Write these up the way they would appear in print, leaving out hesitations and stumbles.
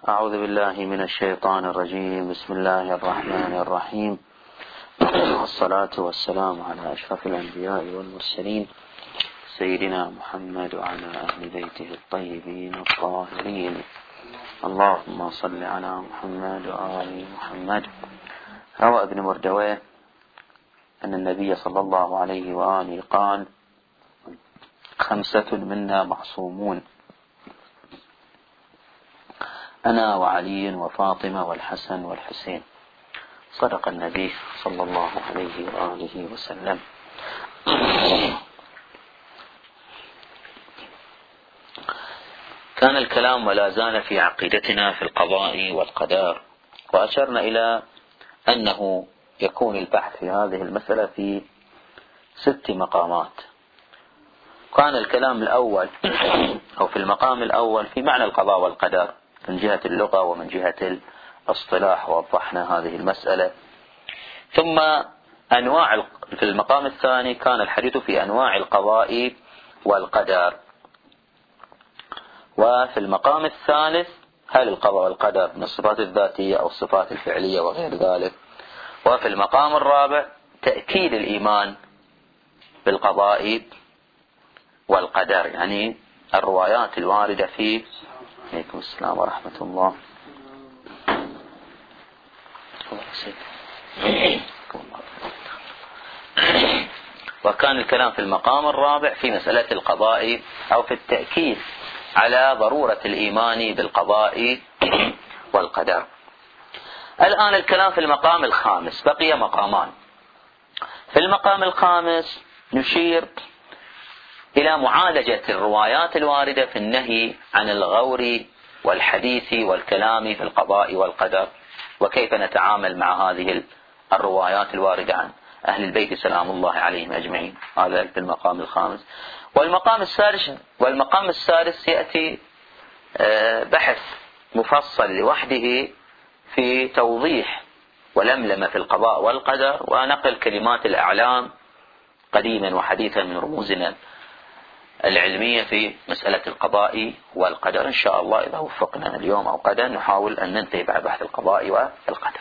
أعوذ بالله من الشيطان الرجيم. بسم الله الرحمن الرحيم، والصلاة والسلام على أشرف الأنبياء والمرسلين سيدنا محمد وعلى أهل بيته الطيبين الطاهرين. اللهم صل على محمد وآل محمد. روى ابن مردويه أن النبي صلى الله عليه وآله قال: 5 منا معصومون، أنا وعلي وفاطمة والحسن والحسين. صدق النبي صلى الله عليه وآله وسلم. كان الكلام ولا زال في عقيدتنا في القضاء والقدر، وأشرنا إلى أنه يكون البحث في هذه المسألة في 6 مقامات. كان الكلام الأول أو في المقام الأول في معنى القضاء والقدر من جهة اللغة ومن جهة الاصطلاح، ووضحنا هذه المسألة. ثم في المقام الثاني كان الحديث في أنواع القضاء والقدر. وفي المقام الثالث هل القضاء والقدر من الصفات الذاتية أو الصفات الفعلية وغير ذلك. وفي المقام الرابع تأكيد الإيمان بالقضاء والقدر، يعني الروايات الواردة في عليكم السلام ورحمة الله. وكان الكلام في المقام الرابع في مسألة القضاء أو في التأكيد على ضرورة الإيمان بالقضاء والقدر. الآن الكلام في المقام الخامس، بقي مقامان. في المقام الخامس نشير إلى معالجة الروايات الواردة في النهي عن الغور والحديث والكلام في القضاء والقدر، وكيف نتعامل مع هذه الروايات الواردة عن أهل البيت سلام الله عليهم أجمعين. هذا في المقام الخامس. والمقام السادس يأتي بحث مفصل لوحده في توضيح ولملمة في القضاء والقدر، ونقل كلمات الأعلام قديما وحديثا من رموزنا العلمية في مسألة القضاء والقدر. إن شاء الله إذا وفقنا اليوم أو غدا نحاول أن ننتهي بعد بحث القضاء والقدر.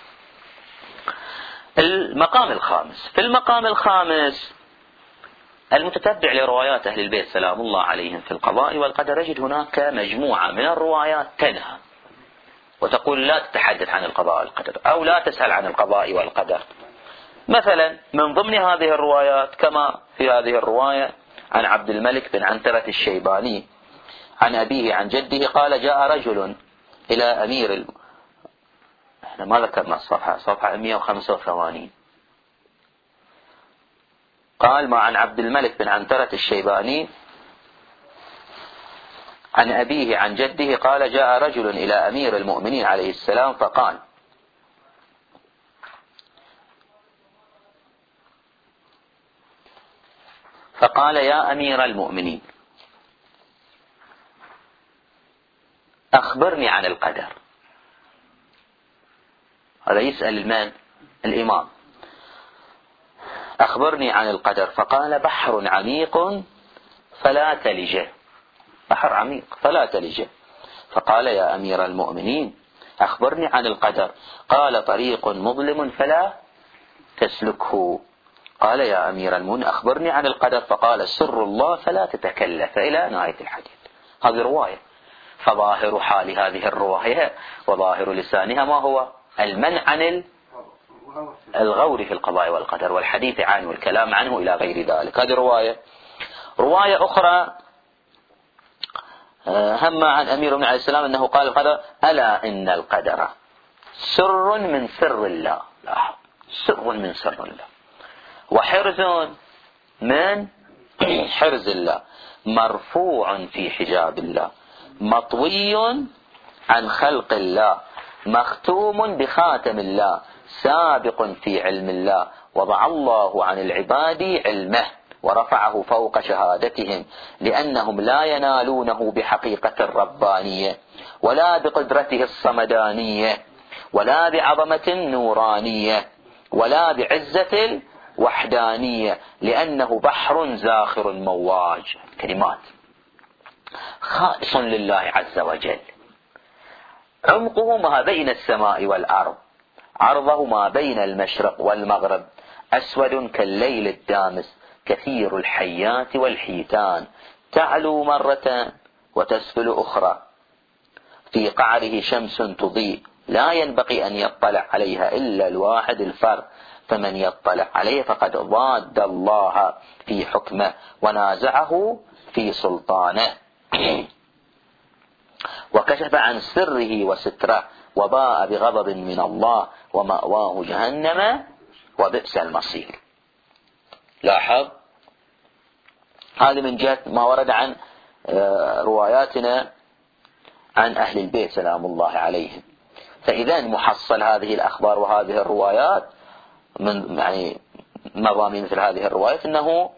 المقام الخامس. في المقام الخامس المتتبع لروايات أهل البيت سلام الله عليهم في القضاء والقدر يجد هناك مجموعة من الروايات تنهى وتقول لا تتحدث عن القضاء والقدر أو لا تسأل عن القضاء والقدر. مثلا من ضمن هذه الروايات كما في هذه الرواية عن عبد الملك بن عنترة الشيباني عن أبيه عن جده قال: جاء رجل إلى أمير احنا ما ذكرنا صفحة 185. قال: ما عن عبد الملك بن عنترة الشيباني عن أبيه عن جده قال: جاء رجل إلى أمير المؤمنين عليه السلام فقال يا أمير المؤمنين أخبرني عن القدر. هذا يسأل من؟ الإمام. أخبرني عن القدر. فقال: بحر عميق فلا تلجه. بحر عميق فلا تلجه. فقال: يا أمير المؤمنين أخبرني عن القدر. قال: طريق مظلم فلا تسلكه. قال: يا أمير المؤمنين أخبرني عن القدر. فقال: سر الله فلا تتكلف، إلى نهاية الحديث. هذه رواية. فظاهر حال هذه الرواية وظاهر لسانها ما هو؟ المنع عن الغور في القضاء والقدر والحديث عنه والكلام عنه إلى غير ذلك. هذه رواية أخرى هم عن أمير المؤمنين عليه السلام أنه قال القدر: ألا إن القدر سر من سر الله. لا، سر من سر الله، وحرز من حرز الله، مرفوع في حجاب الله، مطوي عن خلق الله، مختوم بخاتم الله، سابق في علم الله، وضع الله عن العباد علمه ورفعه فوق شهادتهم، لأنهم لا ينالونه بحقيقة الربانية ولا بقدرته الصمدانية ولا بعظمة نورانية ولا بعزة وحدانية، لأنه بحر زاخر مواج. كلمات خالص لله عز وجل، عمقه ما بين السماء والأرض، عرضه ما بين المشرق والمغرب، أسود كالليل الدامس، كثير الحيات والحيتان، تعلو مرة وتسفل أخرى، في قعره شمس تضيء، لا ينبغي أن يطلع عليها إلا الواحد الفرد، فمن يطلع عليه فقد ضاد الله في حكمه ونازعه في سلطانه، وكشف عن سره وستره، وباء بغضب من الله، ومأواه جهنم وبئس المصير. لاحظ هذا من جهة ما ورد عن رواياتنا عن أهل البيت سلام الله عليهم. فإذا محصل هذه الأخبار وهذه الروايات من يعني مضامين مثل هذه الروايات أنه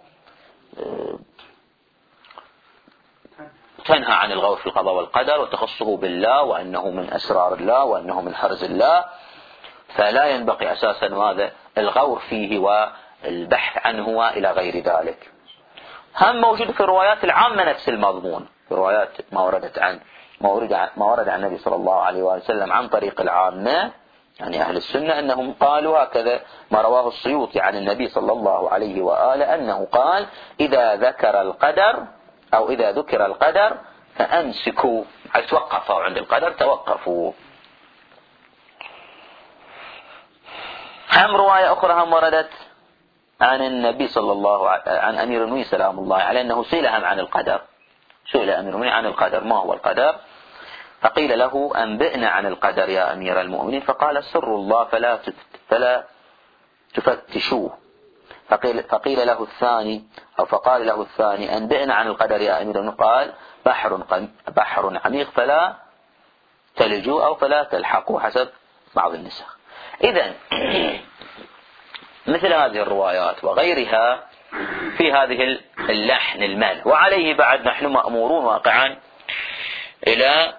تنهى عن الغور في القضاء والقدر وتخصه بالله، وأنه من أسرار الله، وأنه من حرز الله، فلا ينبغي أساسا هذا الغور فيه والبحث عنه وإلى غير ذلك. هم موجود في الروايات العامة نفس المضمون، في روايات ما ورد عن النبي صلى الله عليه وسلم عن طريق العامة يعني أهل السنة أنهم قالوا هكذا، ما رواه السيوطي عن النبي صلى الله عليه وآله أنه قال: إذا ذكر القدر أو إذا ذكر القدر فأمسكوا، أي توقفوا عند القدر، توقفوا. هم رواية أخرى هم وردت عن النبي صلى الله عن أمير المؤمنين سلام الله عليه أنه سئل عن القدر، سئل أمير المؤمنين عن القدر ما هو القدر، فقيل له: أنبئنا عن القدر يا أمير المؤمنين، فقال: سر الله فلا تفتشوه. فقيل له الثاني أو فقال له الثاني: أنبئنا عن القدر يا أمير المؤمنين، قال: بحر عميق فلا تلجوا أو فلا تلحقوا، حسب بعض النسخ. إذن مثل هذه الروايات وغيرها في هذه اللحن المال، وعليه بعد نحن مأمورون واقعا إلى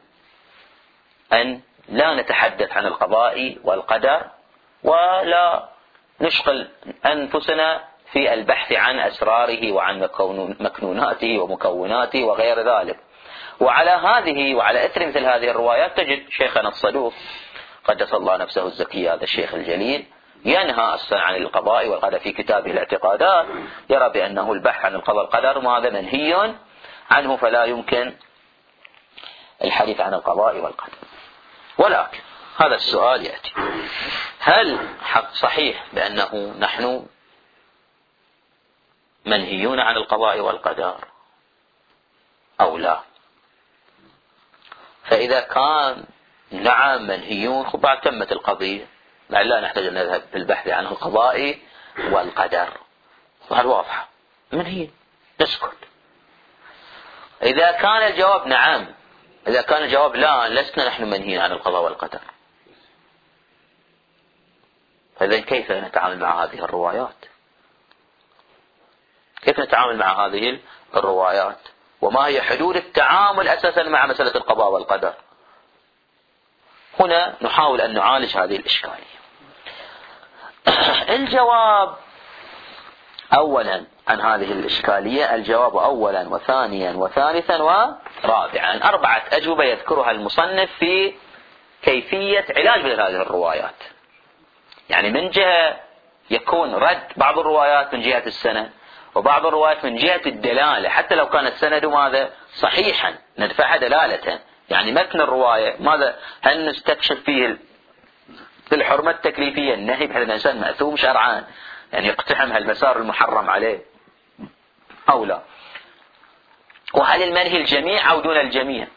أن لا نتحدث عن القضاء والقدر، ولا نشغل أنفسنا في البحث عن أسراره وعن مكنوناته ومكوناته وغير ذلك. وعلى هذه وعلى إثر مثل هذه الروايات تجد شيخنا الصدوق قدس الله نفسه الزكي هذا الشيخ الجليل ينهى أصلا عن القضاء والقدر في كتابه الاعتقادات، يرى بأنه البحث عن القضاء والقدر وهذا منهي عنه، فلا يمكن الحديث عن القضاء والقدر. ولكن هذا السؤال يأتي: هل صحيح بأنه نحن منهيون عن القضاء والقدر أو لا؟ فإذا كان نعم منهيون، بعد تمت القضية، بعد لا نحتاج أن نذهب في البحث عن القضاء والقدر، هذا واضح منهي، نسكت. إذا كان الجواب نعم، إذا كان الجواب لا، لسنا نحن منهيين عن القضاء والقدر، فإذا كيف نتعامل مع هذه الروايات؟ كيف نتعامل مع هذه الروايات؟ وما هي حدود التعامل أساسا مع مسألة القضاء والقدر؟ هنا نحاول أن نعالج هذه الإشكالية. الجواب أولا عن هذه الإشكالية، الجواب أولا وثانيا وثالثا ورابعا، 4 أجوبة يذكرها المصنف في كيفية علاج مثل هذه الروايات. يعني من جهة يكون رد بعض الروايات من جهة السند، وبعض الروايات من جهة الدلالة، حتى لو كان السند ماذا صحيحا ندفعها دلالة. يعني متن الرواية ماذا، هل نستكشف فيه الحرمة التكليفية، النهي بحيث الإنسان مأثوم شرعا يعني يقتحم هالمسار المحرم عليه أو لا؟ وهل المنهي الجميع أو دون الجميع؟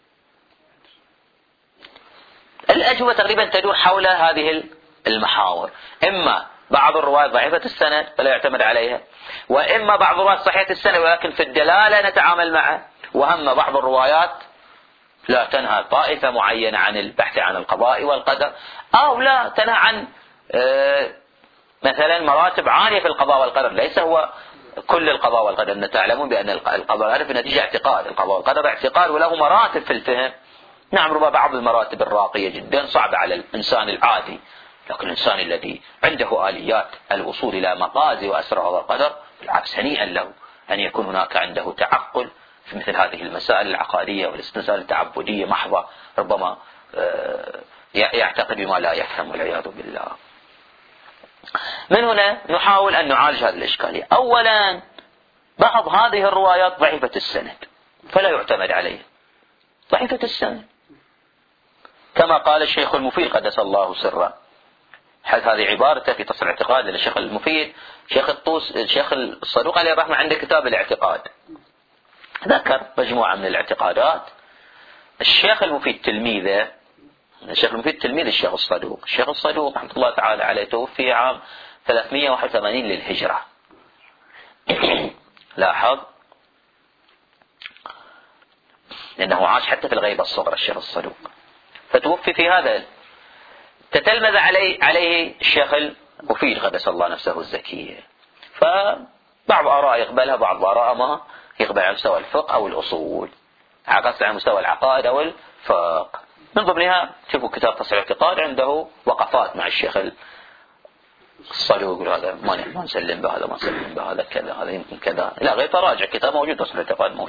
الأجوبة تقريبا تدور حول هذه المحاور. إما بعض الروايات ضعيفة السند فلا يعتمد عليها، وإما بعض الروايات صحيحة السند ولكن في الدلالة نتعامل معه، وهم بعض الروايات لا تنهى طائفة معينة عن البحث عن القضاء والقدر، أو لا تنهى عن مثلا مراتب عالية في القضاء والقدر، ليس هو كل القضاء والقدر. أن تعلمون بأن القضاء والقدر في نتيجة اعتقاد، القضاء والقدر اعتقاد وله مراتب في الفهم. نعم ربما بعض المراتب الراقية جدا صعبة على الإنسان العادي، لكن الإنسان الذي عنده آليات الوصول إلى مقاصد وأسرار القدر بالعكس هنيئا له أن يكون هناك عنده تعقل في مثل هذه المسائل العقادية والاستنسال التعبدية محضة، ربما يعتقد بما لا يفهم والعياذ بالله. من هنا نحاول أن نعالج هذه الإشكالية. أولا بعض هذه الروايات ضعيفة السند فلا يعتمد عليها، ضعيفة السند، كما قال الشيخ المفيد قدس الله سره، حيث هذه عبارته في تصل الاعتقاد للشيخ المفيد. الشيخ الصدوق عليه الرحمة عنده كتاب الاعتقاد، ذكر مجموعة من الاعتقادات. الشيخ المفيد تلميذه، الشيخ المفيد تلميذ الشيخ الصدوق. الشيخ الصدوق رحمة الله تعالى عليه توفي عام 381 للهجرة. لاحظ لأنه عاش حتى في الغيبة الصغرى الشيخ الصدوق، فتوفي في هذا. تتلمذ عليه الشيخ المفيد قدس الله نفسه الزكية، فبعض آراء يقبلها، بعض آراء ما يقبل على مستوى الفقه أو الأصول، عكس على مستوى العقائد أو الفقه. من ضمنها شوفوا كتاب تصحيح الاعتقاد، عنده وقفات مع الشيخ الصدوق، يقول هذا ما نسلم بهذا، ما نسلم بهذا، كذا، هذا يمكن كذا، لا غير تراجع. كتاب موجود تصحيح الاعتقاد موجود.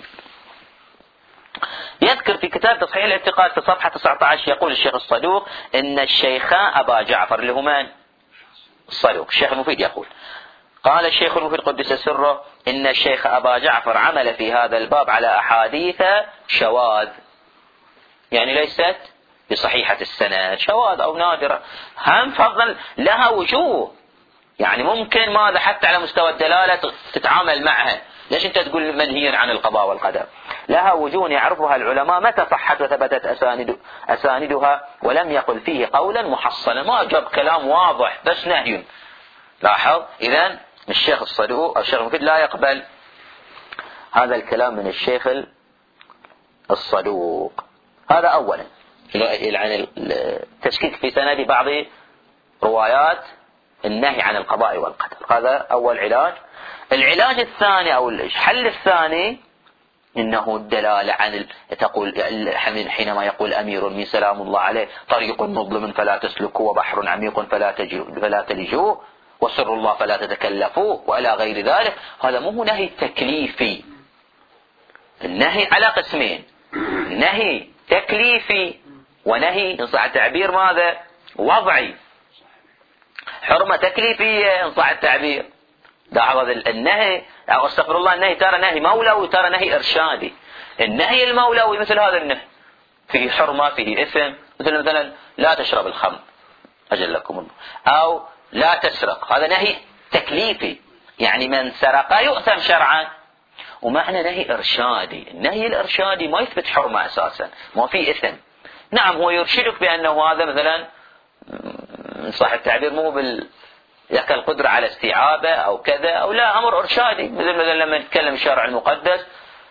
يذكر في كتاب تصحيح الاعتقاد في صفحة 19 يقول الشيخ الصدوق إن الشيخ أبا جعفر اللي هما الصدوق، الشيخ المفيد يقول، قال الشيخ المفيد قدس سره إن الشيخ أبا جعفر عمل في هذا الباب على أحاديث شواذ، يعني ليست بصحيحة السند، شواذ أو نادرة، هم فضل لها وجوه، يعني ممكن ماذا حتى على مستوى الدلالة تتعامل معها. ليش أنت تقول منهيا عن القضاء والقدر؟ لها وجوه يعرفها العلماء متى صحت وثبتت أساندها، ولم يقل فيه قولا محصلا، ما جاب كلام واضح بس نهي. لاحظ إذن الشيخ الصدوق أو الشيخ المفيد لا يقبل هذا الكلام من الشيخ الصدوق. هذا أولا، يعني التشكيك في سند بعض روايات النهي عن القضاء والقدر، هذا أول علاج. العلاج الثاني أو الحل الثاني إنه الدلالة عن تقول حينما يقول أمير من سلام الله عليه طريق مظلم فلا تسلكوا وبحر عميق فلا تلجوه وسر الله فلا تتكلفوه وإلى غير ذلك، هذا مو نهي تكليفي. النهي على قسمين، نهي تكليفي ونهي إن صح التعبير ماذا وضعي. حرمة تكليفية إن صح التعبير، لاحظ النهي أو استغفر الله، النهي ترى نهي مولوي ترى نهي إرشادي. النهي المولوي مثل هذا النهي فيه حرمة فيه إثم، مثلا لا تشرب الخمر أجلكم الله، أو لا تسرق، هذا نهي تكليفي، يعني من سرق يؤثم شرعا. ومعنى نهي إرشادي، النهي الإرشادي ما يثبت حرمة أساسا، ما فيه إثم. نعم هو يرشدك بأنه هذا مثلا صح التعبير مو لك القدرة على استيعابه أو كذا أو لا، أمر إرشادي. مثلا لما نتكلم الشرع المقدس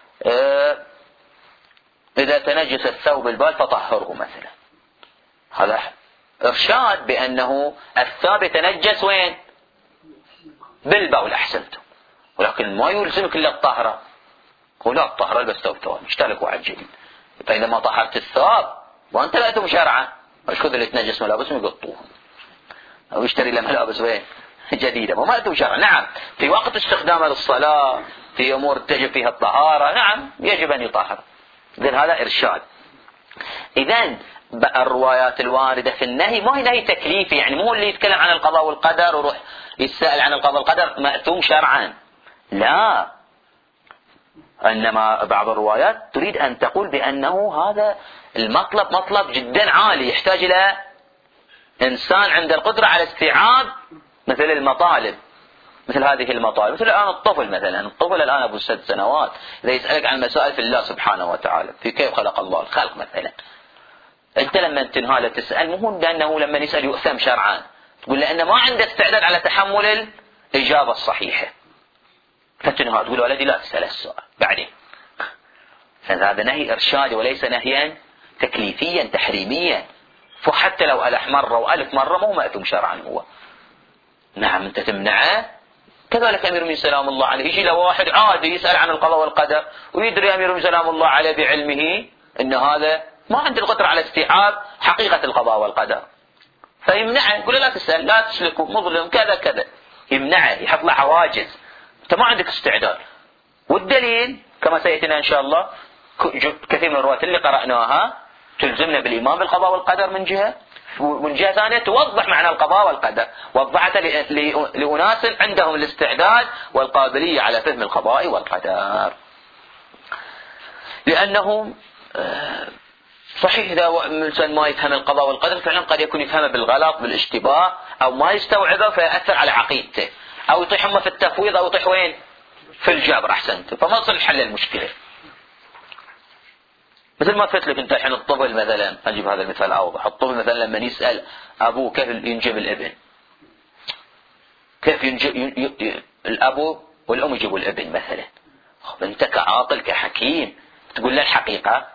إذا تنجس الثوب البال فطهره مثلا، هذا إرشاد بأنه الثوب يتنجس وين؟ بالبول. أحسنتم، ولكن ما يلزمك إلا الطهرة، ولا الطهرة البس ثوب اشتركوا على الجديد. فإذا ما طهرت الثوب وأنت لأتم شرعا، وش اللي يتنجس ملابسهم يقطوهم أو يشتري له ملابس وين جديدة وما أتم شرعا. نعم في وقت استخدامه للصلاة في أمور تجب فيها الطهارة، نعم يجب أن يطهر. إذن هذا إرشاد. إذن الروايات الواردة في النهي ما هي نهي تكليفي، يعني مو اللي يتكلم عن القضاء والقدر وروح يسأل عن القضاء والقدر مأثوم شرعا، لا. إنما بعض الروايات تريد أن تقول بأنه هذا المطلب مطلب جدا عالي، يحتاج إلى إنسان عند القدرة على استيعاب مثل المطالب، مثل هذه المطالب. مثل الآن الطفل مثلا، الطفل الآن أبو 6 سنوات إذا يسألك عن مسائل في الله سبحانه وتعالى، في كيف خلق الله الخلق مثلا، أنت لما تنهاله تسأل مو لأنه لما يسأل يؤثم شرعا، تقول لأنه ما عنده استعداد على تحمل الإجابة الصحيحة، فتنهى تقول ولدي لا تسأل السؤال بعدين. فهذا نهي إرشادي وليس نهيا تكليفيا تحريميا، فحتى لو ألح مرة وألف مرة مو مأثم شرعا هو. نعم أنت تمنعه. كذلك أمير من سلام الله عليه يجي له واحد عادي يسأل عن القضاء والقدر ويدري أمير من سلام الله عليه بعلمه أن هذا ما عنده القدرة على استيعاب حقيقة القضاء والقدر، فيمنعه، يقول لا تسأل، لا تسلكوا، مظلم، كذا كذا، يمنعه، يحط له حواجز، أنت ما عندك استعداد. والدليل كما سيأتينا إن شاء الله كثير من الروايات اللي قرأناها تلزمنا بالإيمان بالقضاء والقدر من جهة، ومن جهة ثانية توضح معنى القضاء والقدر، وضحت لأناس عندهم الاستعداد والقابلية على فهم القضاء والقدر. لأنه صحيح إذا الإنسان ما يفهم القضاء والقدر فعلا قد يكون يفهمه بالغلط بالاشتباه، أو ما يستوعبه فيأثر على عقيدته، أو يطيح هم في التفويض، أو يطيح وين؟ في الجبر. أحسنت. فما يصل حل المشكلة. مثل ما قلت لك أنت الحين الطفل مثلا، أجيب هذا المثال أوضح. الطفل مثلا لما يسأل أبوه كيف ينجب الابن، كيف ينجب الأبو والأم يجيبوا الابن مثلا، أنت كعاقل كحكيم تقول له الحقيقة؟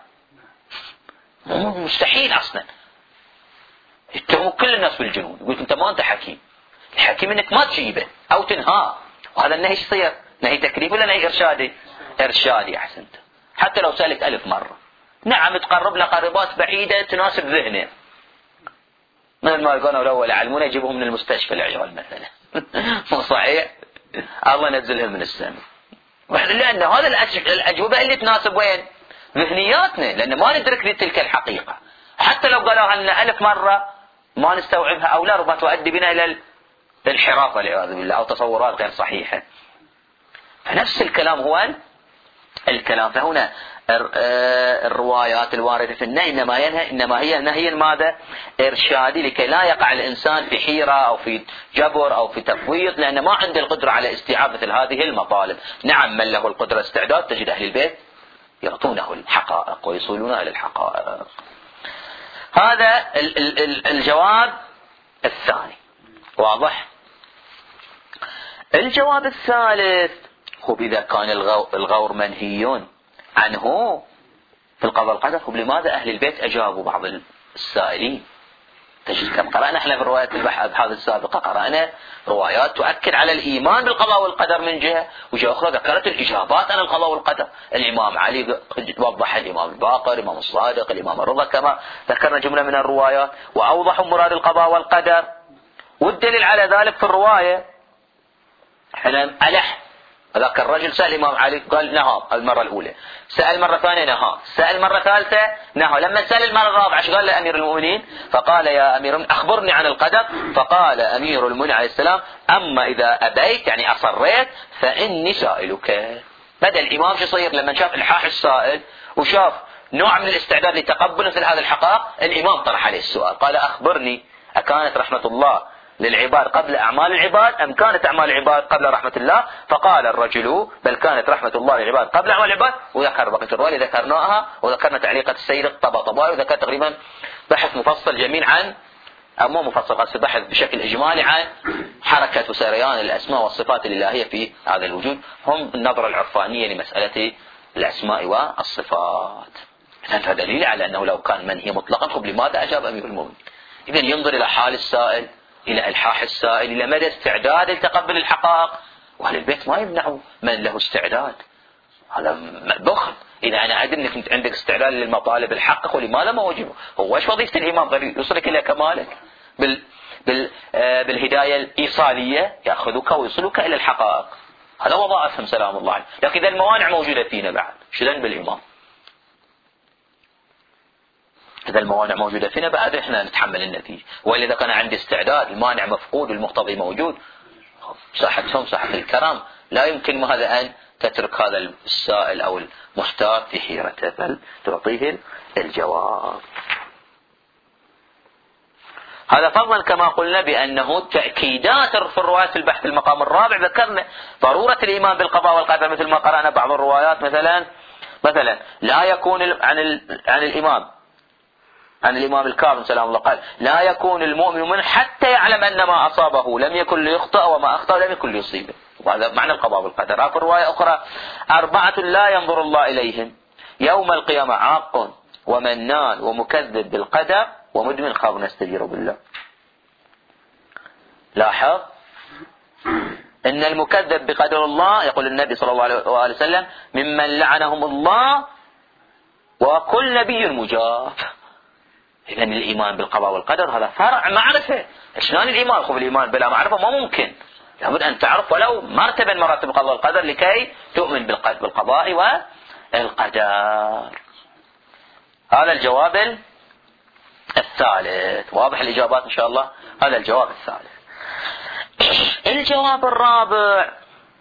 مستحيل أصلا. يتهموا كل الناس بالجنون، يقول أنت ما أنت حكيم. الحكيم أنك ما تجيبه أو تنهاه. وهذا النهي يصير نهي تكليف ولا نهي إرشادي؟ إرشادي. أحسنت. حتى لو سألك 1000 مرة، نعم تقرب له قربات بعيدة تناسب ذهنه، مثل ما قالوا الأول يعلمون يجيبهم من المستشفى العيال مثلا. مو صحيح؟ الله ينزلهم من السماء، لأن هذا الأجوبة اللي تناسب وين؟ ذهنياتنا، لأن ما ندرك تلك الحقيقة. حتى لو قالوها لنا 1000 مرة ما نستوعبها، أو لا ربما تؤدي بنا إلى الانحراف والعياذ بالله، أو تصورات غير صحيحة. فنفس الكلام هو الكلام. فهنا الروايات الواردة في النهي إنما هي نهي ماذا؟ إرشادي، لكي لا يقع الإنسان في حيرة أو في جبر أو في تفويض، لأن ما عنده القدرة على استيعاب مثل هذه المطالب. نعم من له القدرة استعداد تجد أهل البيت يعطونه الحقائق ويصولون إلى الحقائق. هذا الجواب الثاني. واضح؟ الجواب الثالث هو إذا كان الغور منهي عنه في القضاء والقدر، لماذا أهل البيت أجابوا بعض السائلين؟ تجد كم قرأنا احنا في روايات الأبحاث السابقة، قرأنا روايات تؤكد على الإيمان بالقضاء والقدر من جهة، وجهة أخرى ذكرت الإجابات عن القضاء والقدر. الإمام علي وضح، الإمام الباقر، الإمام الصادق، الإمام الرضا، كما ذكرنا جملة من الروايات، وأوضحوا مراد القضاء والقدر. والدليل على ذلك في الرواية حين ألح ذاك الرجل سأل الإمام علي قال نهى المرة الأولى، سأل مرة ثانية نهى، سأل مرة ثالثة نهى، لما سأل المرة الرابعة قال لأمير المؤمنين؟ فقال يا أمير المؤمنين أخبرني عن القدر. فقال أمير المؤمنين عليه السلام أما إذا أبيت يعني أصريت فإني سائلك. بدأ الإمام شو يصير لما شاف إلحاح السائل وشاف نوع من الاستعداد لتقبل مثل هذا الحقائق، الإمام طرح عليه السؤال قال أخبرني، أكانت رحمة الله للعباد قبل أعمال العباد أم كانت أعمال العباد قبل رحمة الله؟ فقال الرجل بل كانت رحمة الله للعباد قبل أعمال العباد. وذكر بقية الرواية ذكرناها، وذكرنا تعليقات السيد الطباطبائي، وذكر تقريبا بحث مفصل جميل عن، أو مو مفصل قصدي بحث بشكل إجمالي عن حركة وسريان الأسماء والصفات الإلهية في هذا الوجود، هم النظرة العرفانية لمسألة الأسماء والصفات. هذا دليل على أنه لو كان منهي مطلقا لماذا أجاب أمير المؤمنين؟ إذن ينظر إلى حال السائل، إلى إلحاح السائل، إلى مدى استعداد لتقبل الحقائق. وأهل البيت ما يمنعوا من له استعداد، هذا بخل. إذا أنا أدري أنك عندك استعداد للمطالب الحقق، ولماذا ما وجبه؟ هو إيش وظيفة الإمام؟ يوصلك إلى كمالك بالهداية الإيصالية، يأخذك ويوصلك إلى الحقائق. هذا وظائفهم سلام الله عليه. لكن إذا الموانع موجودة فينا بعد شلون بالإمام؟ إذا الموانع موجودة فينا بعد إحنا نتحمل النتيجة. وإلا إذا كان عندي استعداد، المانع مفقود والمقتضي موجود، ساحتهم ساحة الكرام، لا يمكن هذا أن تترك هذا السائل أو المحتار في حيرته، بل تعطيه الجواب. هذا فضلا كما قلنا بأنه تأكيدات في الروايات في البحث المقام الرابع ذكرنا ضرورة الإيمان بالقضاء والقدر، مثل ما قرأنا بعض الروايات مثلا لا يكون عن الإمام الكاظم سلام الله قال لا يكون المؤمن من حتى يعلم أن ما أصابه لم يكن ليخطأ وما أخطأ لم يكن ليصيبه. وهذا معنى القضاء والقدر. في رواية أخرى 4 لا ينظر الله إليهم يوم القيامة عاق ومنان ومكذب بالقدر ومدمن خاب نستجير بالله. لاحظ إن المكذب بقدر الله يقول النبي صلى الله عليه وسلم ممن لعنهم الله وكل نبي مجاف. إذن الإيمان بالقضاء والقدر هذا فرع معرفة. شلون الإيمان؟ خب الإيمان بلا معرفة ما ممكن، لابد أن تعرف ولو مرتبة مراتب القضاء والقدر لكي تؤمن بالقضاء والقدر. هذا الجواب الثالث. واضح الإجابات إن شاء الله؟ هذا الجواب الثالث. الجواب الرابع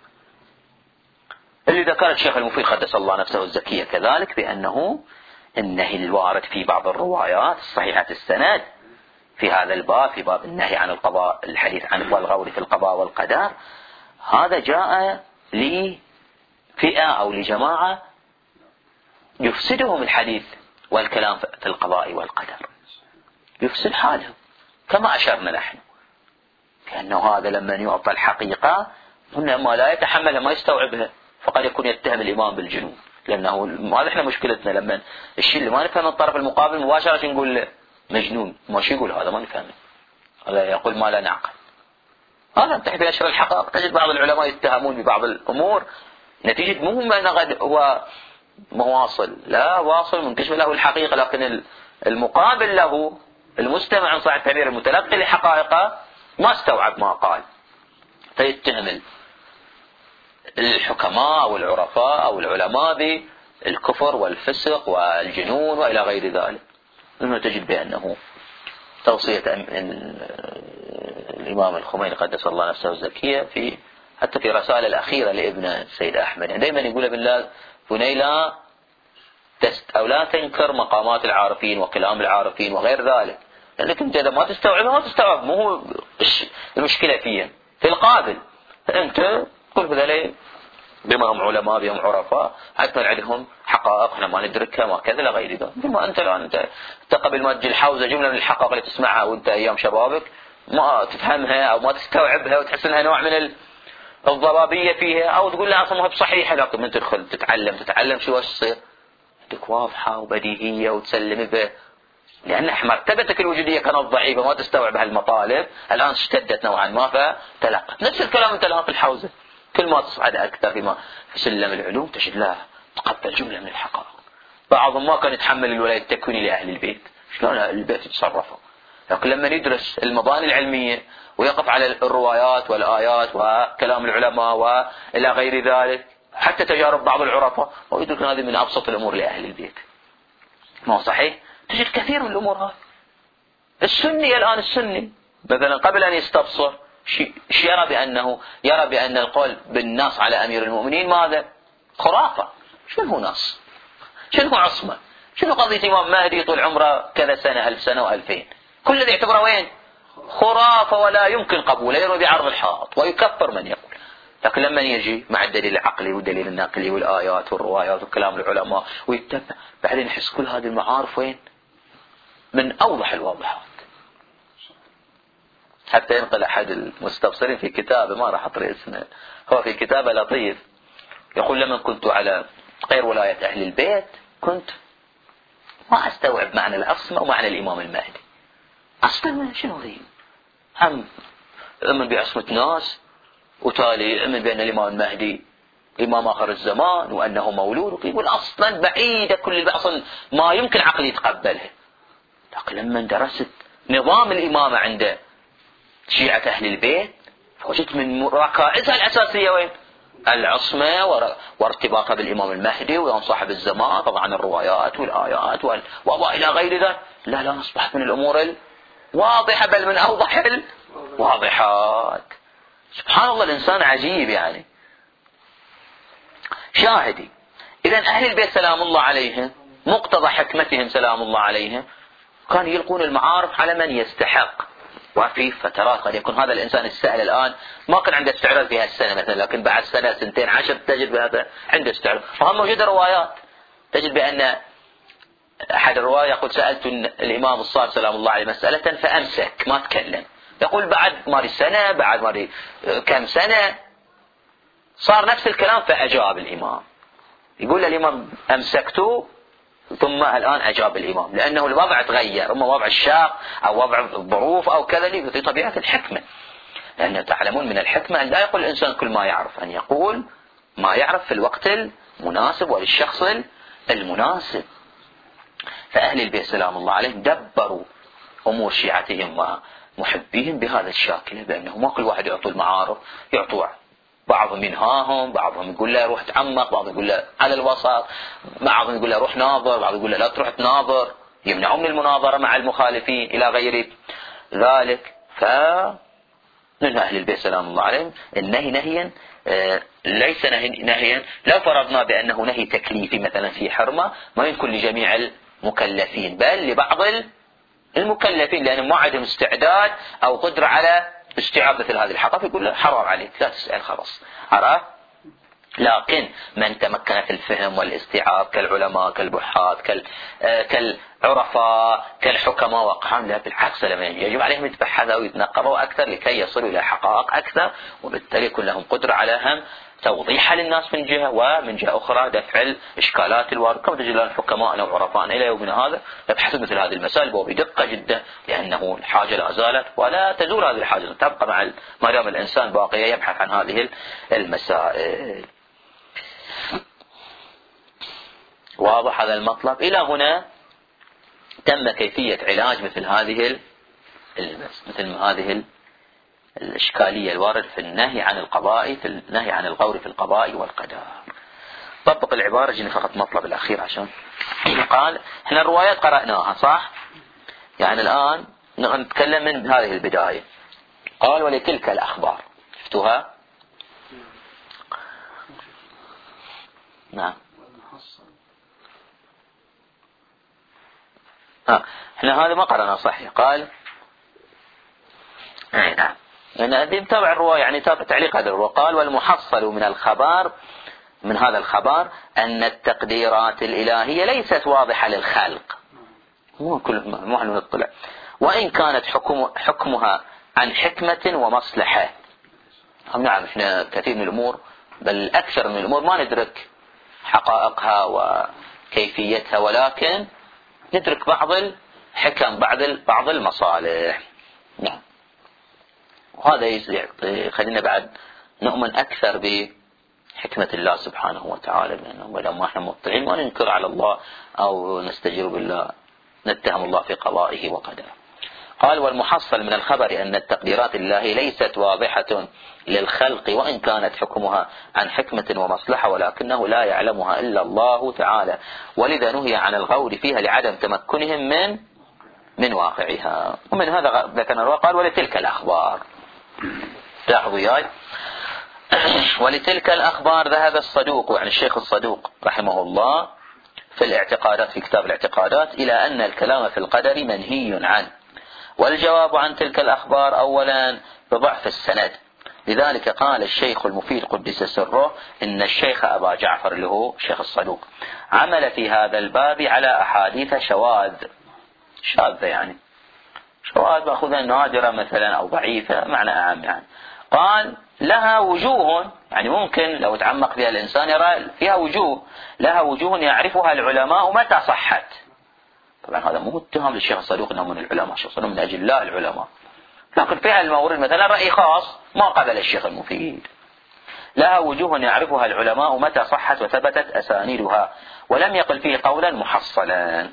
اللي ذكر الشيخ المفيد قدس الله نفسه الزكية كذلك، بأنه النهي الوارد في بعض الروايات الصحيحة السند في هذا الباب، في باب النهي عن القضاء، الحديث عن والغور في القضاء والقدر، هذا جاء لفئة أو لجماعة يفسدهم الحديث والكلام في القضاء والقدر، يفسد حالهم كما أشرنا نحن، لأنه هذا لما يعطى الحقيقة إنما لا يتحملها ما يستوعبها، فقد يكون يتهم الإمام بالجنون. لأنه هذا إحنا مشكلتنا، لما الشيء اللي ما نفهم الطرف المقابل مباشرة نقول له مجنون، ما شو يقول هذا ما نفهمه، هذا يقول ما لا نعقل. هذا تحت نشر الحقائق تجد بعض العلماء يتهمون ببعض الأمور نتيجة مو هم أنه هو مواصل، لا واصل منكشف له الحقيقة، لكن المقابل له المستمع عن صاحب التعبير المتلقي لحقائقه ما استوعب ما قال، فيتهم الحكماء والعرفاء أو العلماء بالكفر والفسق والجنون وإلى غير ذلك. لما تجد بأنه توصية الإمام الخميني قدس الله نفسه الزكية حتى في رسائل الأخيرة لابن السيد أحمد دائما يقول بالله بني لا تنكر مقامات العارفين وكلام العارفين وغير ذلك، لأنك أنت إذا ما تستوعب مو هو المشكلة فيه في القابل، فأنت قل بذلك بما هم علماء بهم عرفاء حتى عندهم حقائق احنا ما ندركها ما كذا لا غير ذلك. بما انت الان انت قبل ما تجي الحوزه جمله من الحقائق اللي تسمعها وانت ايام شبابك ما تفهمها او ما تستوعبها وتحس انها نوع من الضبابيه فيها، او تقول لا اصلا ما هي بصحيحه، لكن من تدخل تتعلم شو وش يصير عندك واضحه وبديهيه وتسلم به، لان مرتبتك الوجوديه كانت ضعيفه ما تستوعب هالمطالب، الان اشتدت نوعا ما فتلقت. نفس الكلام انت الان في الحوزه كل ما تصعد أكثر في سلم العلوم تجد لا تقبل جملة من الحقائق. بعضهم ما كان يتحمل الولاية التكوينية لأهل البيت، شلون البيت يتصرفوا، لكن لما يدرس المباني العلمية ويقف على الروايات والآيات وكلام العلماء وإلى غير ذلك حتى تجارب بعض العرفاء ويدرك هذه من أبسط الأمور لأهل البيت. ما صحيح؟ تجد كثير من الأمور هذه. السني الآن السني مثلا قبل أن يستبصر يرى بأن القول بالنص على أمير المؤمنين ماذا؟ خرافة. شنو نص؟ شنو عصمة؟ شنو قضية إمام مهدي طول عمره كذا سنة 1000 سنة و2000؟ كل ذي يعتبره وين؟ خرافة ولا يمكن قبوله، يرمي بعرض الحائط ويكفر من يقول. لكن لما يجي مع الدليل العقلي والدليل النقلي والآيات والروايات وكلام العلماء ويتبع بعدين يحس كل هذه المعارف وين؟ من أوضح الواضحات. حتى ينقل أحد المستبصرين في كتابه ما راح أطري اسمه، هو في كتابه لطيف يقول لما كنت على غير ولاية أهل البيت كنت ما أستوعب معنى العصمة ومعنى الإمام المهدي. أصلا شنو ذي؟ هم أمن بعصمة ناس وتالي أمن بأن الإمام المهدي إمام آخر الزمان وأنه مولود، يقول أصلا بعيدة كل البعض ما يمكن عقل يتقبلها. لكن لما درست نظام الإمامة عند شيعة أهل البيت فوجدت من ركائزها الأساسية وين؟ العصمة وارتباطها بالإمام المهدي ويوم صاحب الزمان، طبعا الروايات والآيات وإلى غير ذلك. لا أصبحت من الأمور الواضحة بل من أوضح الواضحات. سبحان الله الإنسان عجيب يعني. شاهدي إذا أهل البيت سلام الله عليهم مقتضى حكمتهم سلام الله عليهم كانوا يلقون المعارف على من يستحق. وفي فترات قد يكون هذا الإنسان السهل الآن ما كان عنده استعراض في هالسنة مثلا، لكن بعد سنة سنتين 10 تجد بهذا عنده استعراض. وهم موجودة روايات تجد بأن أحد الرواية يقول سألت الإمام الصادق سلام الله عليه مسألة فأمسك ما تكلم، يقول بعد ماري سنة بعد ماري كم سنة صار نفس الكلام فأجاب الإمام، يقول الإمام أمسكته ثم الآن أجاب الإمام، لأنه الوضع تغير، إما وضع الشاق أو وضع الظروف أو كذا في طبيعة الحكمة. لأن تعلمون من الحكمة أن لا يقول الإنسان كل ما يعرف، أن يقول ما يعرف في الوقت المناسب وللشخص المناسب. فأهل البيت سلام الله عليهم دبروا أمور شيعتهم ومحبيهم بهذا الشكل، بأنه ما كل واحد يعطوا المعارف، يعطوا بعضهم ينهاهم، بعضهم يقول له روح تعمق، بعضهم يقول له على الوسط، بعضهم يقول له روح ناظر، بعضهم يقول له لا تروح تناظر. يمنعون من المناظرة مع المخالفين إلى غير ذلك. من أهل البيت سلام الله عليهم النهي نهيا ليس نهيا لو فرضنا بأنه نهي تكليفي مثلا في حرمة ما يكون لجميع المكلفين بل لبعض المكلفين لأنهم ما عندهم استعداد أو قدرة على استيعاب مثل هذه الحقائق يقول له حرام عليك لا تسأل خلاص عرفت. لكن من تمكن في الفهم والاستيعاب كالعلماء كالبحاث كالعرفاء كالحكماء وقعهم لا بالعكس يجب عليهم يتبحثوا ويتنقبوا أكثر لكي يصلوا إلى حقائق أكثر وبالتالي يكون لهم قدرة على هم توضيحها للناس من جهة ومن جهة أخرى دفع الإشكالات الواردة. كما تجد الحكماء وعرفاء إلى يومنا هذا يبحثون مثل هذه المسائل وبدقة جدا لأنه الحاجة لا زالت ولا تزول هذه الحاجة تبقى ما دام الإنسان باقي يبحث عن هذه المسائل. واضح هذا المطلب. إلى هنا تم كيفية علاج مثل هذه الإشكالية الواردة في النهي عن القضاء في النهي عن الغور في القضاء والقدر. طبق العبارة جيني فقط مطلب الأخير عشان قال احنا الروايات قرأناها صح يعني الآن نتكلم من هذه البداية. قال ولتلك الأخبار شفتوها نعم احنا هذا ما قرأنا صحيح. قال نعم يعني هذه تابع الرواية يعني تابع تعليق هذا الرواية. قال والمحصل من الخبر من هذا الخبر أن التقديرات الإلهية ليست واضحة للخلق مو نحن نطلع وإن كانت حكمها عن حكمة ومصلحة. نعم احنا كثير من الأمور بل أكثر من الأمور ما ندرك حقائقها وكيفيتها ولكن ندرك بعض الحكم بعض المصالح. نعم وهذا خلينا بعد نؤمن أكثر بحكمة الله سبحانه وتعالى لأنه لما احنا مطلعين ما ننكر على الله أو نستجير بالله نتهم الله في قضائه وقدره. قال والمحصل من الخبر أن التقديرات الله ليست واضحة للخلق وإن كانت حكمها عن حكمة ومصلحة ولكنه لا يعلمها إلا الله تعالى ولذا نهي عن الغور فيها لعدم تمكنهم من واقعها. ومن هذا ذكرنا قال ولتلك الأخبار لاحظوا ياي ولتلك الأخبار ذهب الصدوق يعني الشيخ الصدوق رحمه الله في الاعتقادات في كتاب الاعتقادات إلى أن الكلام في القدر منهي عنه والجواب عن تلك الأخبار أولا بضعف السند. لذلك قال الشيخ المفيد قدس سره إن الشيخ أبا جعفر اللي هو الشيخ الصدوق عمل في هذا الباب على أحاديث شاذة يعني شواذ مأخوذة نادرة مثلا أو ضعيفة معنى أعم يعني. قال لها وجوه يعني ممكن لو تعمق فيها الإنسان يرى فيها وجوه لها وجوه يعرفها العلماء متى صحت. طبعا هذا مو اتهام للشيخ الصدوق انه من العلماء الشيخ الصدوق من اجلاء العلماء لكن فيها المورد مثلا رأي خاص ما قبل الشيخ المفيد. لها وجوه يعرفها العلماء متى صحت وثبتت أسانيدها ولم يقل فيه قولا محصلا.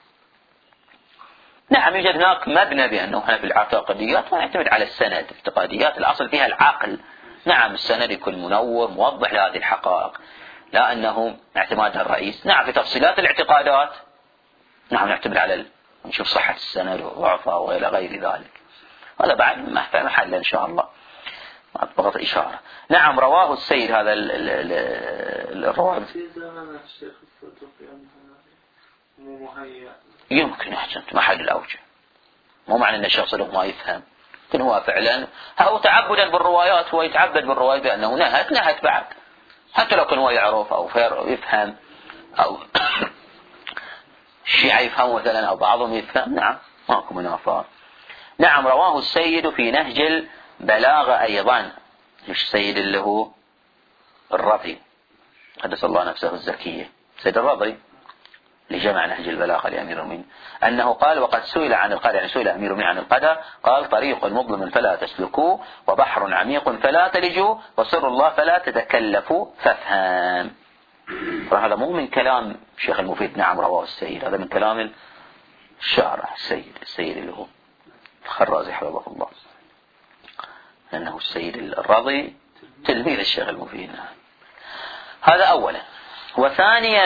نعم يوجد هناك مبنى بأنه احنا في الاعتقاديات ما نعتمد على السند. الاعتقاديات الأصل فيها العقل. نعم السند يكون منور موضح لهذه الحقائق لا أنه اعتمادها الرئيس. نعم في تفصيلات الاعتقادات نعم نعتمد على نشوف صحة السند وضعفها وإلى غير ذلك. هذا بعد محل إن شاء الله فقط إشارة. نعم رواه السيد هذا الرواية في زمن الشيخ الصدوق مو مهيأ يمكن أحسنت محل الأوجه مو معنى أن الشيخ الصدوق ما يفهم لكن هو فعلا هو تعبدا بالروايات هو يتعبد بالروايات بأنه نهت بعد حتى لو كان هو يعرف أو يفهم أو الشيعة يفهم مثلا أو بعضهم يفهم نعم ماكو منافاة. نعم رواه السيد في نهج البلاغة أيضا السيد اللي هو الرضي قدس الله نفسه الزكية سيد الرضي لجمع نهج البلاغة لأمير المؤمنين أنه قال وقد سئل عن القدر يعني سئل أمير المؤمنين عن القدر قال طريق مظلم فلا تسلكوه وبحر عميق فلا تلجوا وسر الله فلا تتكلفوا فافهم. فهذا مو من كلام الشيخ المفيد نعم رواه السيد هذا من كلام الشارع السيد اللي هو الخرازي حفظه الله لأنه السيد الرضي تلميذ الشيخ المفيد. هذا أولا. وثانيا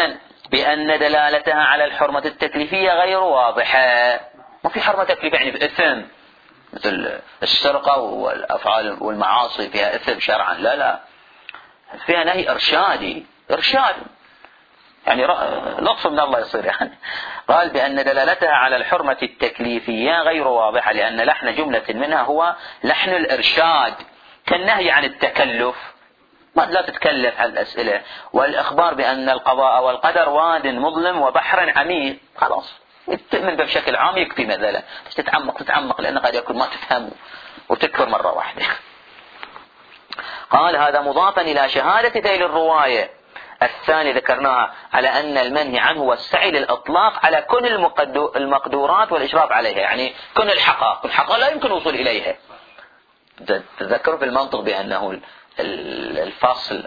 بأن دلالتها على الحرمة التكليفية غير واضحة. ما في حرمة تكليفية يعني في إثم مثل السرقة والأفعال والمعاصي فيها إثم شرعا، لا فيها نهي إرشادي، إرشاد يعني لطف من الله يصير يعني. قال بأن دلالتها على الحرمة التكليفية غير واضحة لأن لحن جملة منها هو لحن الإرشاد كالنهي عن التكلف، ما لا تتكلف على الأسئلة، والإخبار بأن القضاء والقدر واد مظلم وبحر عميق. خلاص تؤمن بشكل عام يكفي مثلا، بس تتعمق لأنه قد يكون ما تفهم وتكفر مرة واحدة. قال هذا مضافا إلى شهادة ذيل الرواية الثاني ذكرناها على أن المنهي عنه هو السعي للإطلاق على كن المقدورات والإشراف عليها، يعني كن الحقائق لا يمكن الوصول إليها. تذكروا في المنطق بأنه الفصل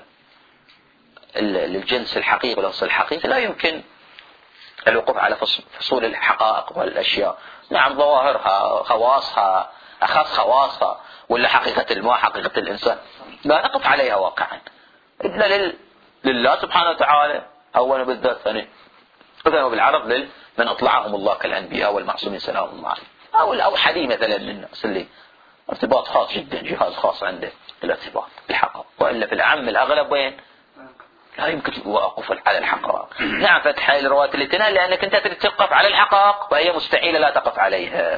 للجنس الحقيقي والأصل الحقيقي لا يمكن الوقوف على فصول الحقائق والأشياء. نعم ظواهرها خواصها أخص خواصها ولا حقيقة الماء حقيقة الإنسان لا نقف عليها واقعا إلا لله سبحانه وتعالى أولا بالذات ثاني إذا بالعرض من أطلعهم الله كالأنبياء والمعصومين سلام الله عليه، أو حديث مثلا للناس اللي ارتباط خاص جدا، جهاز خاص عنده الارتباط بالحقائق، وإلا في العام الأغلب وين لا يمكن الوقوف على الحقائق. نعم فتح الرواية الاثنين لأنك أنت تتوقف على الحقائق وهي مستحيلة لا تقف عليها.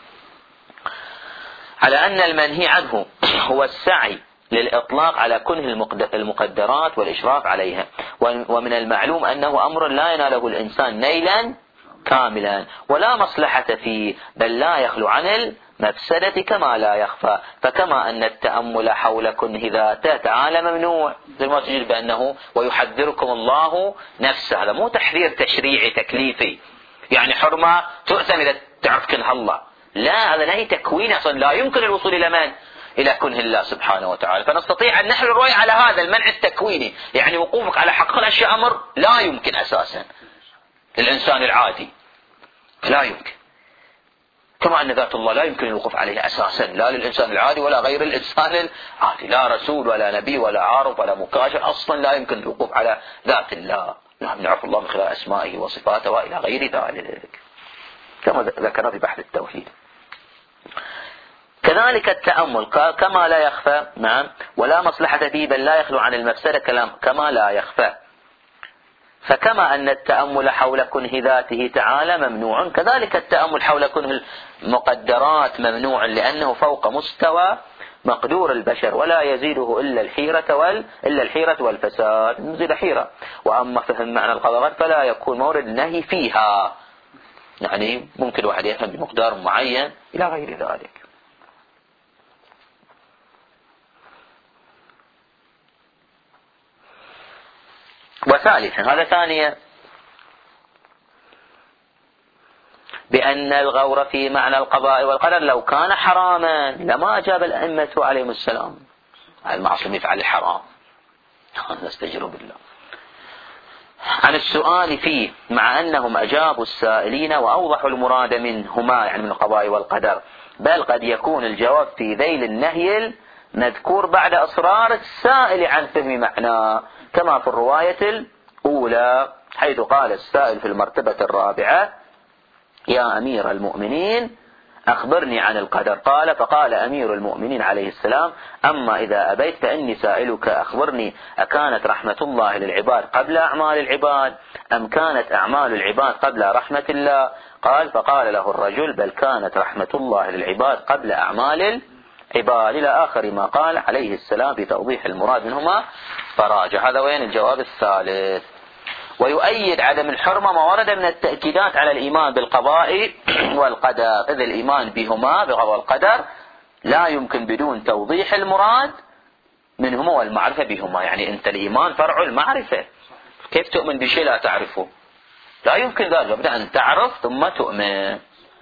على أن المنهي عنه هو السعي للإطلاق على كنه المقدرات والإشراف عليها، ومن المعلوم أنه أمر لا يناله الإنسان نيلا كاملا ولا مصلحة فيه، بل لا يخلو عن المفسدة كما لا يخفى. فكما أن التأمل حول كنه ذاته تعالى ممنوع زي ما تجد بأنه ويحذركم الله نفسه، هذا مو تحذير تشريعي تكليفي يعني حرمة تؤثم إذا تعرف كنه الله، لا هذا نهي تكويني أصلا لا يمكن الوصول إلى من؟ إلى كنه الله سبحانه وتعالى. فنستطيع أن نحمل الرواية على هذا المنع التكويني، يعني وقوفك على حق الأشياء أمر لا يمكن أساسا للإنسان العادي، لا يمكن، كما أن ذات الله لا يمكن الوقوف عليها أساسا لا للإنسان العادي ولا غير الإنسان العادي، لا رسول ولا نبي ولا عارف ولا مكاشف، أصلا لا يمكن الوقوف على ذات الله. نعم نعرف الله من خلال أسمائه وصفاته وإلى غير ذلك كما ذكرنا في بحث التوحيد. كذلك التأمل كما لا يخفى، نعم ولا مصلحة فيه بل لا يخلو عن المفسدة كما لا يخفى. فكما أن التأمل حول كنه ذاته تعالى ممنوع، كذلك التأمل حول كنه المقدرات ممنوع، لأنه فوق مستوى مقدور البشر ولا يزيده إلا الحيرة والفساد، نزيد حيرة. وأما فهم معنى القضاء فلا يكون مورد النهي فيها، يعني ممكن واحد يفهم بمقدار معين إلى غير ذلك. وثالثا هذا ثانية بأن الغور في معنى القضاء والقدر لو كان حراما لما أجاب الأئمة عليهم السلام المعصوم يفعل الحرام، نستجير بالله عن السؤال فيه، مع أنهم أجابوا السائلين وأوضحوا المراد منهما يعني من القضاء والقدر، بل قد يكون الجواب في ذيل النهي المذكور بعد أصرار السائل عن فهم معناه، كما في الرواية الأولى حيث قال السائل في المرتبة الرابعة يا أمير المؤمنين أخبرني عن القدر، فقال أمير المؤمنين عليه السلام أما إذا أبيت فإني سائلك أخبرني أكانت رحمة الله للعباد قبل أعمال العباد أم كانت أعمال العباد قبل رحمة الله؟ فقال له الرجل بل كانت رحمة الله للعباد قبل أعمال العباد إلى آخر ما قال عليه السلام بتوضيح المراد منهما فراجع. هذا وين الجواب الثالث. ويؤيد عدم الحرمة ما ورد من التأكيدات على الإيمان بالقضاء والقدر، إذ الإيمان بهما بالقضاء والقدر لا يمكن بدون توضيح المراد منهما والمعرفة بهما، يعني أنت الإيمان فرع المعرفة، كيف تؤمن بشيء لا تعرفه؟ لا يمكن ذلك، لابد أن تعرف ثم تؤمن،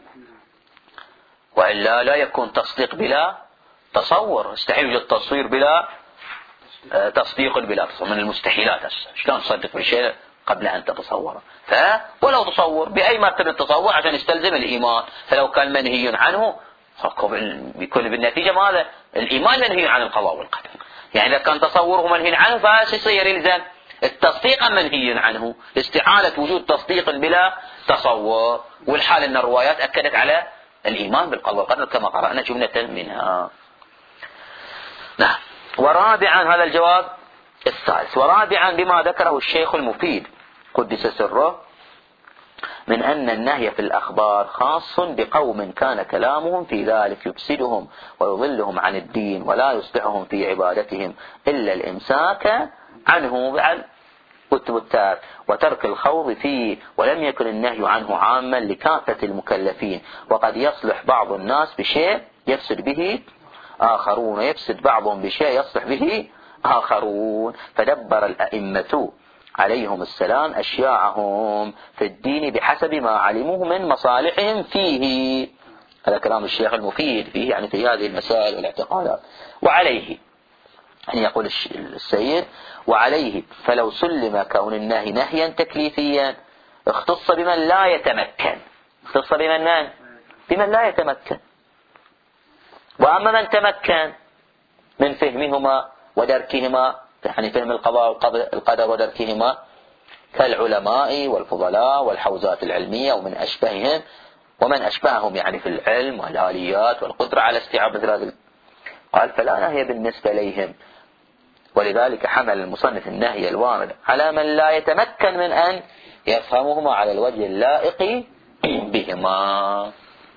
وإلا لا يكون تصديق بلا تصور، استحيل يوجد تصوير بلا تصديق بلا تصور، من المستحيلات. شلون تصدق بشيء قبل أن تتصوره؟ ولو تصور بأي مرتبة تصور عشان يستلزم الإيمان، فلو كان منهي عنه بيكون بالنتيجة ماذا؟ الإيمان منهي عن القضاء والقدر، يعني إذا كان تصوره منهي عنه فسيصير يلزم التصديق منهي عنه، استحالة وجود تصديق بلا تصور، والحال أن الروايات أكدت على الإيمان بالقضاء والقدر كما قرأنا جملة منها. نعم. ورابعا، هذا الجواب الثالث، ورابعا بما ذكره الشيخ المفيد قدس سره من أن النهي في الأخبار خاص بقوم كان كلامهم في ذلك يفسدهم ويضلهم عن الدين ولا يصلحهم في عبادتهم إلا الإمساك عنه بالتبتات وترك الخوض فيه، ولم يكن النهي عنه عاما لكافة المكلفين، وقد يصلح بعض الناس بشيء يفسد به آخرون، ويفسد بعضهم بشيء يصلح به آخرون، فدبر الأئمة عليهم السلام أشياعهم في الدين بحسب ما علموه من مصالحهم فيه. هذا كلام الشيخ المفيد فيه، يعني في هذه المسائل والاعتقادات. وعليه أن يقول السيد: وعليه فلو سلم كون النهي نهيا تكليفيا اختص بمن لا يتمكن، اختص بمن لا يتمكن، وأما من تمكن من فهمهما ودركهما، يعني فهم القضاء والقدر ودركهما، كالعلماء والفضلاء والحوزات العلمية ومن أشبههم يعني في العلم والآليات والقدرة على استيعاب مثل هذا، قال فلا نهي بالنسبة إليهم، ولذلك حمل المصنف النهي الوارد على من لا يتمكن من أن يفهمهما على الوجه اللائق بهما.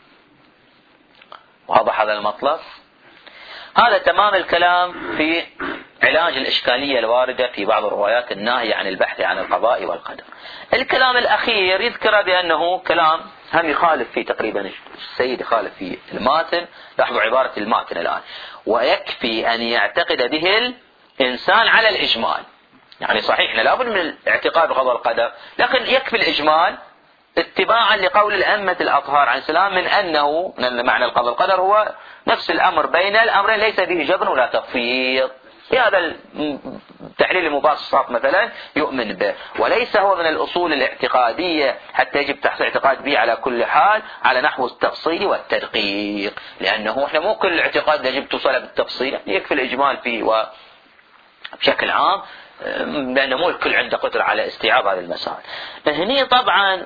واضح هذا المطلب؟ هذا تمام الكلام في علاج الإشكالية الواردة في بعض الروايات الناهية عن البحث عن القضاء والقدر. الكلام الأخير يذكر بأنه كلام هم يخالف فيه تقريبا السيد، يخالف فيه الماتن. لاحظوا عبارة الماتن الآن: ويكفي أن يعتقد به الإنسان على الإجمال. يعني صحيح لابد من الاعتقاد بقضاء القدر، لكن يكفي الإجمال اتباعا لقول الأئمة الأطهار عن سلام من أنه معنى القضاء والقدر هو نفس الأمر بين الأمرين، ليس فيه جبر ولا تفويض. في هذا التحليل المبسط مثلا يؤمن به، وليس هو من الأصول الاعتقادية حتى يجب تحصيل اعتقاد به على كل حال على نحو التفصيل والتدقيق، لأنه احنا مو كل اعتقاد يجب توصل بالتفصيل، يكفي الإجمال فيه وبشكل عام، لأنه مو الكل عنده قدرة على استيعاب هذه المسائل. هني طبعا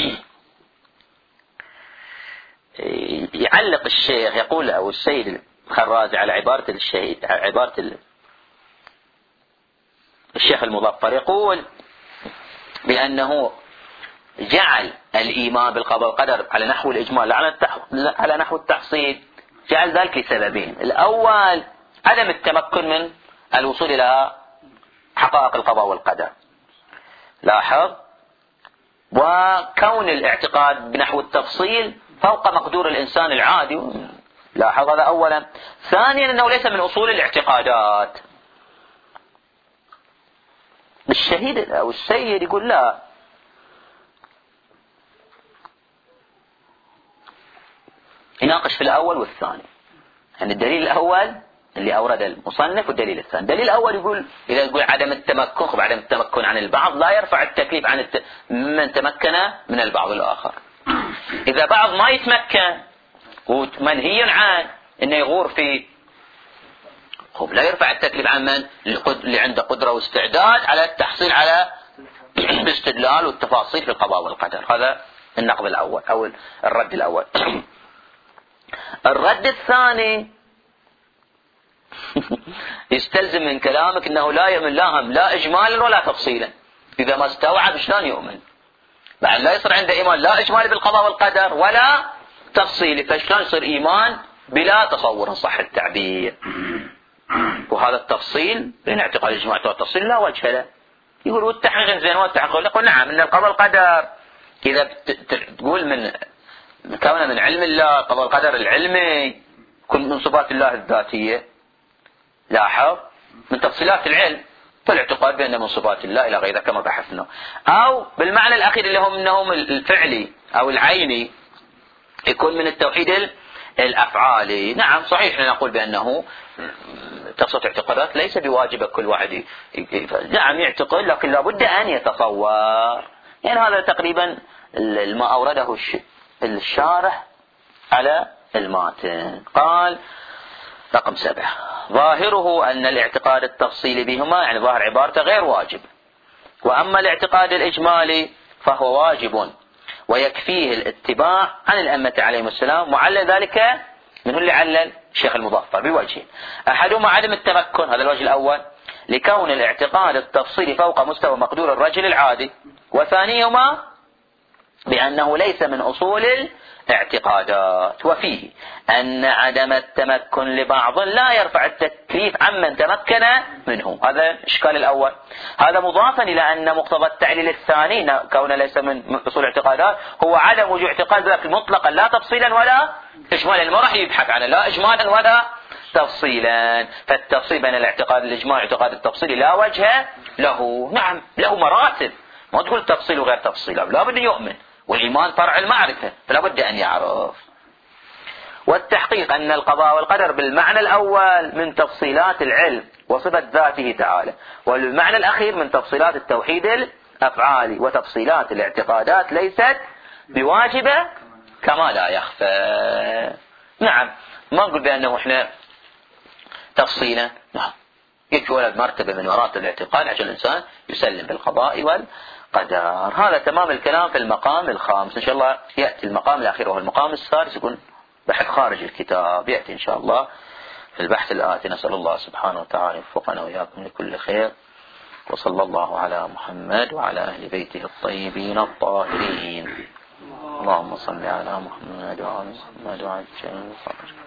يعلق الشيخ يقول أو السيد الخرازي على عبارة الشيخ المظفر، يقول بأنه جعل الإيمان بالقضاء والقدر على نحو الإجمال على نحو التحصيل، جعل ذلك لسببين: الأول عدم التمكن من الوصول إلى حقائق القضاء والقدر، لاحظ، وكون الاعتقاد بنحو التفصيل فوق مقدور الإنسان العادي، لاحظ هذا أولا. ثانيا أنه ليس من أصول الاعتقادات. الشهيد أو السيد يقول لا، يناقش في الأول والثاني. يعني الدليل الأول اللي أورد المصنف والدليل الثاني. الدليل الأول يقول إذا يقول عدم التمكن، عدم التمكن عن البعض لا يرفع التكليف عن من تمكن من البعض الآخر. إذا بعض ما يتمكن ومنهي عن إنه يغور فيه، لا يرفع التكليف عن من اللي عنده قدرة واستعداد على التحصيل على الاستدلال والتفاصيل في القضاء والقدر. هذا النقد الأول أو الرد الأول. الرد الثاني يستلزم من كلامك أنه لا يؤمن لا إجمالا ولا تفصيلا. إذا ما استوعب شلون يؤمن؟ بعد لا يصير عنده إيمان لا إجمالي بالقضاء والقدر ولا تفصيلي، فشلون يصير إيمان بلا تصور صح التعبير؟ وهذا التفصيل بين اعتقاد الإجماع والتفصيل لا وجه له. يقول والتحقيق زين والتحقيق، يقول نعم إن القضاء والقدر إذا تقول من كونه من علم الله، القضاء والقدر العلمي كن من صفات الله الذاتية، لاحظ من تفصيلات العلم فالاعتقاد بأنه من صفات الله إلى غيره كما بحثنا، أو بالمعنى الأخير اللي هم أنهم الفعلي أو العيني يكون من التوحيد الأفعالي. نعم صحيح نقول بأنه تفصيل اعتقادات ليس بواجب كل واحد نعم يعتقد، لكن لابد أن يتصور. يعني هذا تقريبا ما أورده الشارح على الماتن. قال رقم 7: ظاهره أن الاعتقاد التفصيلي بهما، يعني ظاهر عبارته غير واجب، وأما الاعتقاد الإجمالي فهو واجب ويكفيه الاتباع عن الأئمة عليهم السلام. وعلل ذلك من اللي علل الشيخ المظفر بوجهين: أحدهما عدم التمكن، هذا الوجه الأول، لكون الاعتقاد التفصيلي فوق مستوى مقدور الرجل العادي، وثانيهما بأنه ليس من أصول الاعتقادات، وفيه أن عدم التمكن لبعض لا يرفع التكليف عمن تمكن منه. هذا الإشكال الأول. هذا مضافا إلى أن مقتضى التعليل الثاني كونه ليس من أصول الاعتقادات هو عدم وجود اعتقاد ذاك مطلقا لا تفصيلا ولا إجمالا. ما راح يبحث عنه لا إجمالا ولا تفصيلا، فالتفصيل بين الاعتقاد الإجمالي والاعتقاد التفصيلي لا وجه له. نعم له مراتب، ما تقول تفصيل وغير تفصيل، لا بد يؤمن، والإيمان فرع المعرفة فلا بد أن يعرف. والتحقيق أن القضاء والقدر بالمعنى الأول من تفصيلات العلم وصفة ذاته تعالى، والمعنى الأخير من تفصيلات التوحيد الأفعالي، وتفصيلات الاعتقادات ليست بواجبة كما لا يخفى. نعم ما نقول بأنه إحنا تفصيلا، نعم يجي ولد مرتبة من مراتب الاعتقاد عشان الإنسان يسلم بالقضاء والقدر. هذا تمام الكلام في المقام الخامس. إن شاء الله يأتي المقام الأخير وهو المقام السادس، يكون بحث خارج الكتاب، يأتي إن شاء الله في البحث الآتي. نسأل الله سبحانه وتعالى يوفقنا وإياكم لكل خير، وصلى الله على محمد وعلى أهل بيته الطيبين الطاهرين. اللهم صل على محمد وعلى محمد وعلى